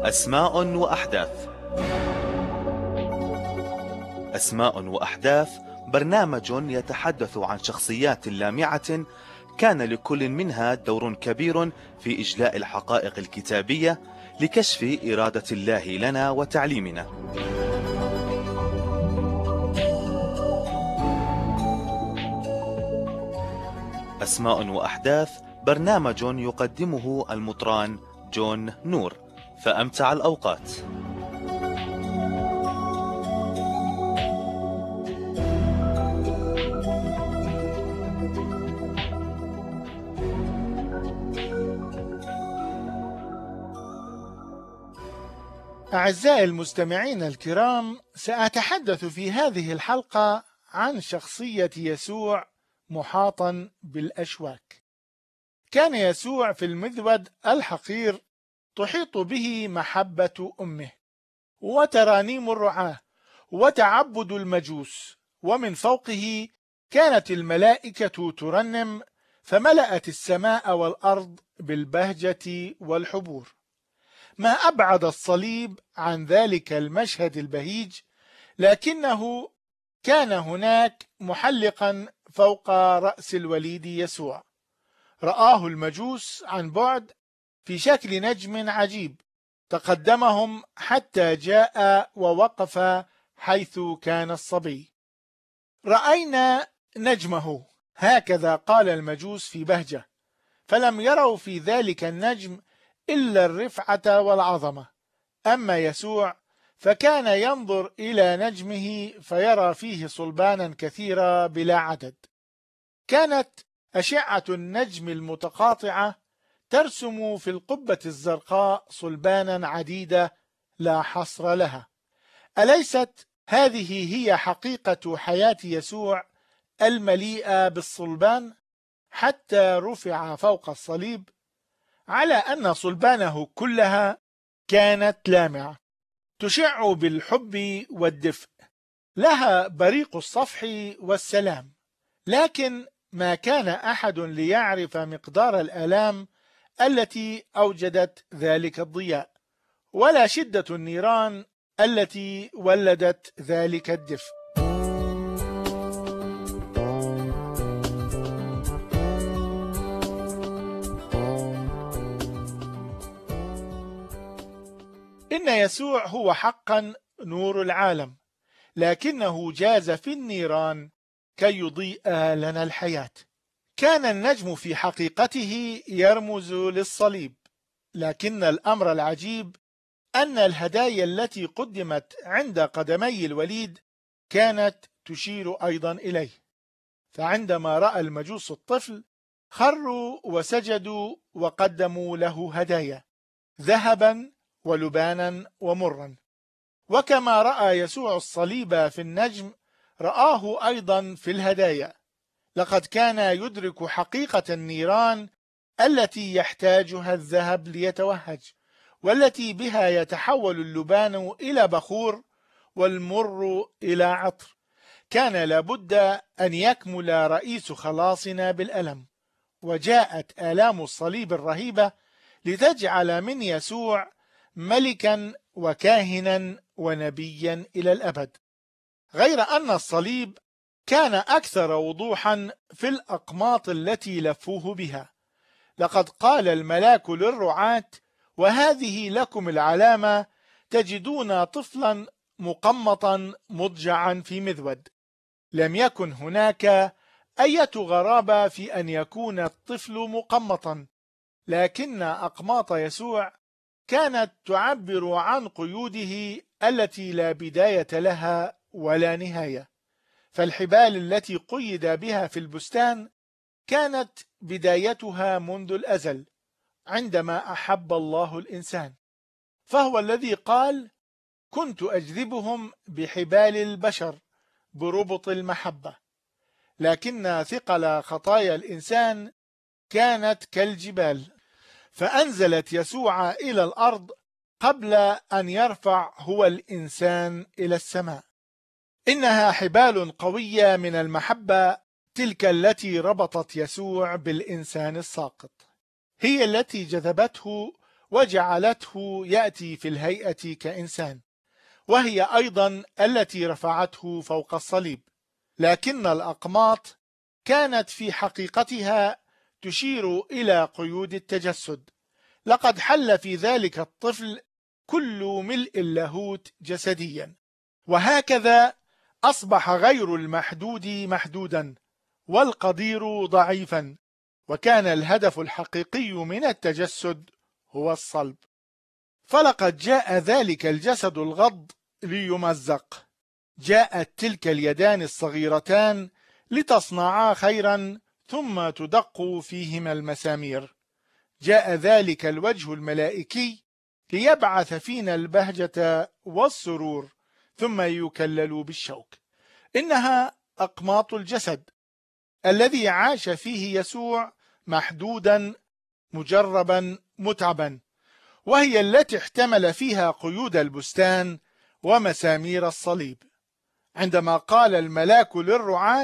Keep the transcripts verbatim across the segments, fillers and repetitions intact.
أسماء وأحداث. أسماء وأحداث برنامج يتحدث عن شخصيات لامعة كان لكل منها دور كبير في إجلاء الحقائق الكتابية لكشف إرادة الله لنا وتعليمنا. أسماء وأحداث برنامج يقدمه المطران جون نور، فأمتع الأوقات. أعزائي المستمعين الكرام، سأتحدث في هذه الحلقة عن شخصية يسوع محاطا بالأشواك. كان يسوع في المذود الحقير تحيط به محبة أمه وترانيم الرعاة وتعبد المجوس، ومن فوقه كانت الملائكة ترنم، فملأت السماء والأرض بالبهجة والحبور. ما أبعد الصليب عن ذلك المشهد البهيج، لكنه كان هناك محلقا فوق رأس الوليد يسوع. رآه المجوس عن بعد في شكل نجم عجيب، تقدمهم حتى جاء ووقف حيث كان الصبي. رأينا نجمه، هكذا قال المجوس في بهجة، فلم يروا في ذلك النجم إلا الرفعة والعظمة. أما يسوع فكان ينظر إلى نجمه فيرى فيه صلبانا كثيرة بلا عدد. كانت أشعة النجم المتقاطعة ترسم في القبة الزرقاء صلبانا عديدة لا حصر لها. أليست هذه هي حقيقة حياة يسوع المليئة بالصلبان حتى رفع فوق الصليب؟ على أن صلبانه كلها كانت لامعة، تشع بالحب والدفء، لها بريق الصفح والسلام. لكن ما كان أحد ليعرف مقدار الآلام التي أوجدت ذلك الضياء، ولا شدة النيران التي ولدت ذلك الدفء. إن يسوع هو حقا نور العالم، لكنه جاز في النيران كي يضيء لنا الحياة. كان النجم في حقيقته يرمز للصليب، لكن الأمر العجيب أن الهدايا التي قدمت عند قدمي الوليد كانت تشير أيضا إليه. فعندما رأى المجوس الطفل خروا وسجدوا وقدموا له هدايا، ذهبا ولبانا ومرا. وكما رأى يسوع الصليب في النجم رآه أيضا في الهدايا. لقد كان يدرك حقيقة النيران التي يحتاجها الذهب ليتوهج، والتي بها يتحول اللبان إلى بخور والمر إلى عطر. كان لابد أن يكمل رئيس خلاصنا بالألم، وجاءت آلام الصليب الرهيبة لتجعل من يسوع ملكا وكاهنا ونبيا إلى الأبد. غير أن الصليب كان أكثر وضوحا في الأقماط التي لفوه بها. لقد قال الملاك للرعاة: وهذه لكم العلامة، تجدون طفلا مقمطا مضجعا في مذود. لم يكن هناك أية غرابة في أن يكون الطفل مقمطا، لكن أقماط يسوع كانت تعبر عن قيوده التي لا بداية لها ولا نهاية. فالحبال التي قيد بها في البستان كانت بدايتها منذ الأزل، عندما أحب الله الإنسان، فهو الذي قال: كنت أجذبهم بحبال البشر بربط المحبة. لكن ثقل خطايا الإنسان كانت كالجبال، فأنزلت يسوع إلى الأرض قبل أن يرفع هو الإنسان إلى السماء. إنها حبال قوية من المحبة، تلك التي ربطت يسوع بالإنسان الساقط، هي التي جذبته وجعلته يأتي في الهيئة كإنسان، وهي أيضا التي رفعته فوق الصليب. لكن الأقماط كانت في حقيقتها تشير إلى قيود التجسد. لقد حل في ذلك الطفل كل ملء اللاهوت جسديا، وهكذا أصبح غير المحدود محدودا والقدير ضعيفا، وكان الهدف الحقيقي من التجسد هو الصلب. فلقد جاء ذلك الجسد الغض ليمزق، جاءت تلك اليدان الصغيرتان لتصنعا خيرا ثم تدق فيهما المسامير، جاء ذلك الوجه الملائكي ليبعث فينا البهجة والسرور ثم يكلل بالشوك. إنها أقماط الجسد الذي عاش فيه يسوع محدودا مجربا متعبا، وهي التي احتمل فيها قيود البستان ومسامير الصليب. عندما قال الملاك للرعاة: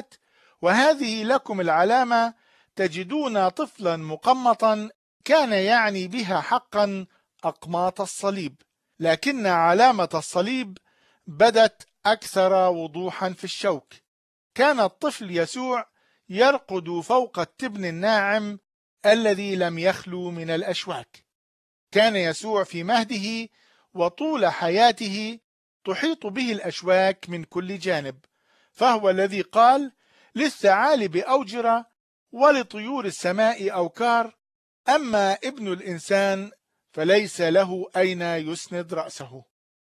وهذه لكم العلامة، تجدون طفلا مقمطا، كان يعني بها حقا أقماط الصليب، لكن علامة الصليب بدت أكثر وضوحا في الشوك. كان الطفل يسوع يرقد فوق التبن الناعم الذي لم يخلو من الأشواك. كان يسوع في مهده وطول حياته تحيط به الأشواك من كل جانب، فهو الذي قال: للثعالب أوجرة ولطيور السماء أوكار، أما ابن الإنسان فليس له أين يسند رأسه.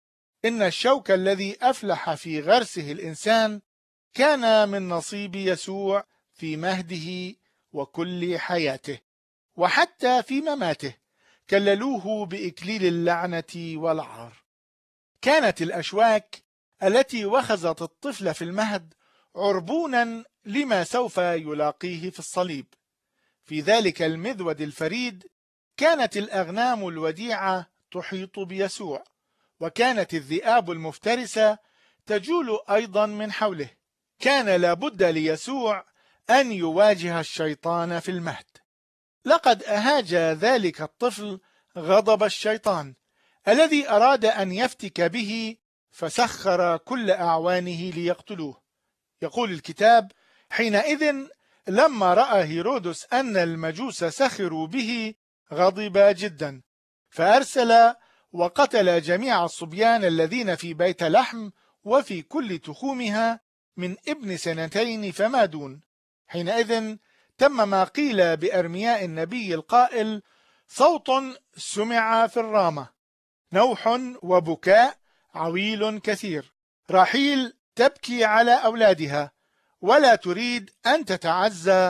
إن الشوك الذي أفلح في غرسه الإنسان كان من نصيب يسوع في مهده وكل حياته، وحتى في مماته كللوه بإكليل اللعنة والعار. كانت الأشواك التي وخزت الطفل في المهد عربونا لما سوف يلاقيه في الصليب. في ذلك المذود الفريد كانت الأغنام الوديعة تحيط بيسوع، وكانت الذئاب المفترسة تجول أيضا من حوله. كان لابد ليسوع أن يواجه الشيطان في المهد. لقد أهاج ذلك الطفل غضب الشيطان الذي أراد أن يفتك به، فسخر كل أعوانه ليقتلوه. يقول الكتاب: حينئذ لما رأى هيرودس أن المجوس سخروا به غضب جدا، فأرسل وقتل جميع الصبيان الذين في بيت لحم وفي كل تخومها من ابن سنتين فما دون. حينئذ تم ما قيل بأرمياء النبي القائل: صوت سمع في الرامة، نوح وبكاء عويل كثير، راحيل تبكي على أولادها ولا تريد أن تتعزى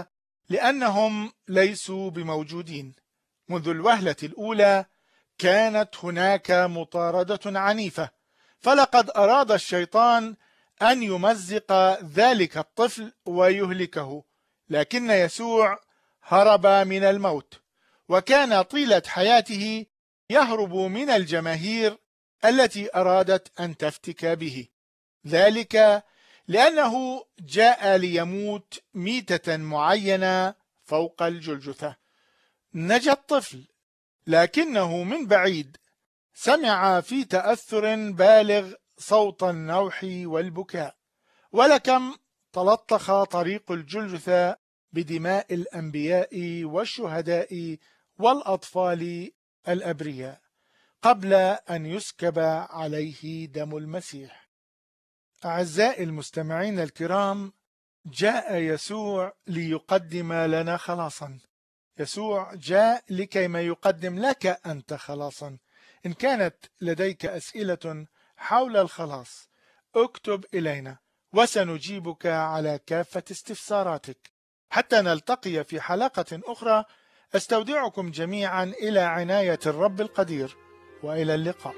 لأنهم ليسوا بموجودين. منذ الوهلة الأولى كانت هناك مطاردة عنيفة، فلقد أراد الشيطان أن يمزق ذلك الطفل ويهلكه، لكن يسوع هرب من الموت، وكان طيلة حياته يهرب من الجماهير التي أرادت أن تفتك به، ذلك لأنه جاء ليموت ميتة معينة فوق الجلجثة. نجا الطفل، لكنه من بعيد سمع في تأثر بالغ صوت النوح والبكاء، ولكم تلطخ طريق الجلجثة بدماء الأنبياء والشهداء والأطفال الأبرياء قبل أن يسكب عليه دم المسيح. أعزائي المستمعين الكرام، جاء يسوع ليقدم لنا خلاصا. يسوع جاء لكي ما يقدم لك أنت خلاصا. إن كانت لديك أسئلة حول الخلاص اكتب إلينا وسنجيبك على كافة استفساراتك. حتى نلتقي في حلقة أخرى، أستودعكم جميعا إلى عناية الرب القدير، وإلى اللقاء.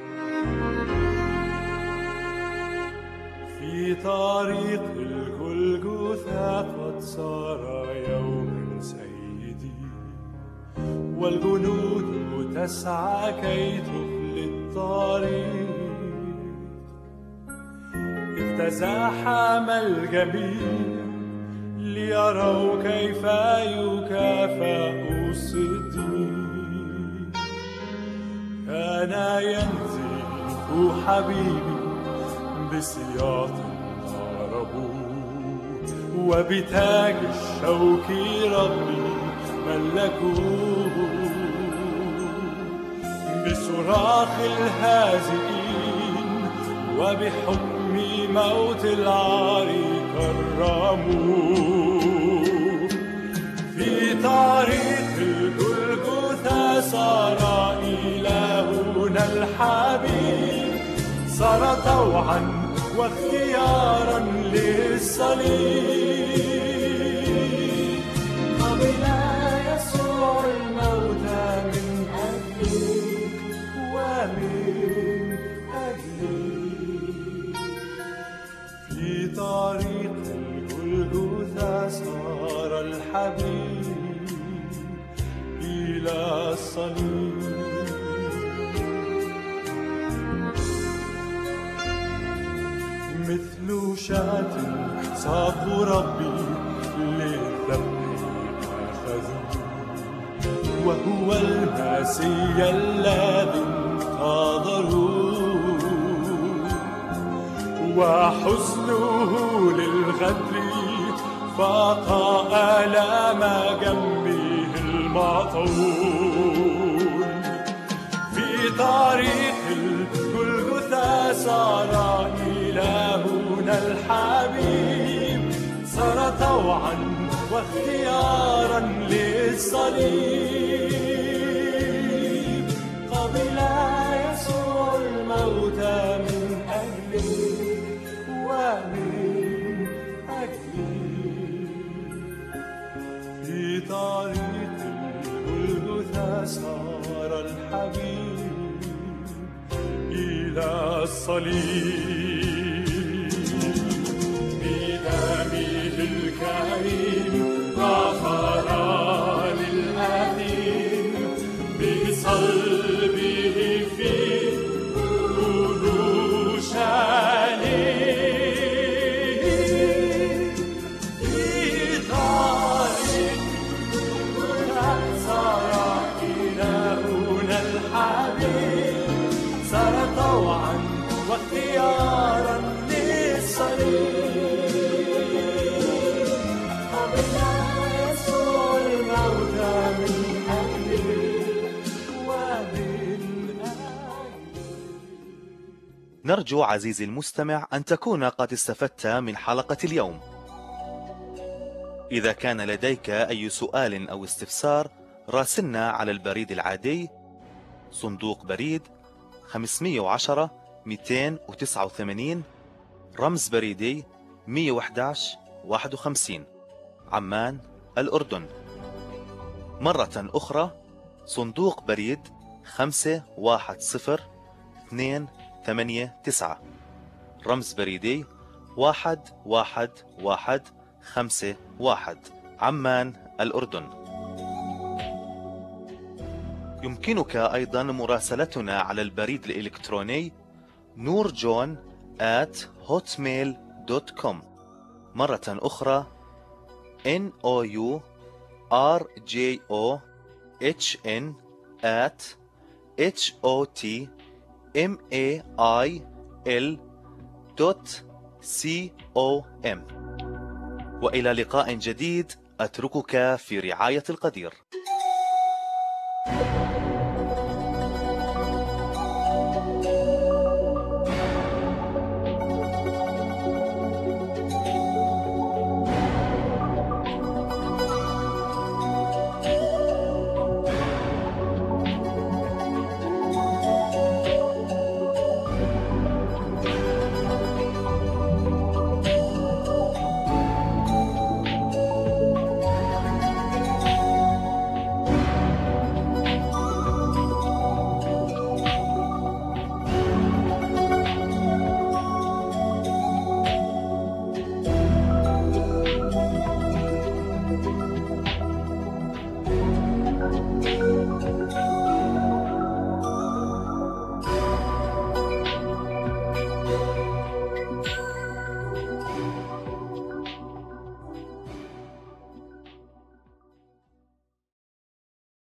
في طريق الجلجثة قد صار يوم سيدي، والجنود تسعى كي تخلي الطريق، إذ تزاحم الجميع ليروا كيف يكافأ الصديق. ينزف حبيبي بسياط هربوا، وبتاج الشوك ربي ملكوه، بصراخ الهازئين وبحكم موت العار كرموه. في طريق الجلجثا صار إلهنا الحبيب، صار طوعا واختيارا للصليب. قبل يسوع الموت من أجلك ومن أجلك، في طريق الجلجثا صار الحبيب إلى الصليب. مثل شاة صاب ربي للذبح أخذوه، وهو المسيح الذي انتظروه، وحزنه للغدر فاق آلام جنبه المطول. في طريق الجلجثا صار إلهنا الحبيب، صار طوعا واختيارا للصليب. قبل يسوع الموت من أجلك ومن أجلك، في طريق الجلجثا صار الحبيب إلى الصليب. بدمه الكريم غفر للآثم، بصلبه في أورشليم. في طريق صار إلهنا الحبيب، صار طوعا واختيارا للصليب. قبل يسوع الموت من أجلك ومن أجلك. نرجو عزيزي المستمع أن تكون قد استفدت من حلقة اليوم. إذا كان لديك أي سؤال أو استفسار راسلنا على البريد العادي صندوق بريد خمسمئة وعشرة مئتين وتسعة وثمانين، رمز بريدي مئة وأحد عشر واحد وخمسين، عمان الأردن. مرة أخرى صندوق بريد خمسة واحد صفر اثنين ثمانية تسعة، رمز بريدي واحد واحد واحد خمسة واحد، عمان الأردن. يمكنك أيضا مراسلتنا على البريد الإلكتروني نورجون آت هوتميل دوت كوم. مرة أخرى N O U R J O H N آت H O T M A I L دوت C O M. وإلى لقاء جديد، أتركك في رعاية القدير.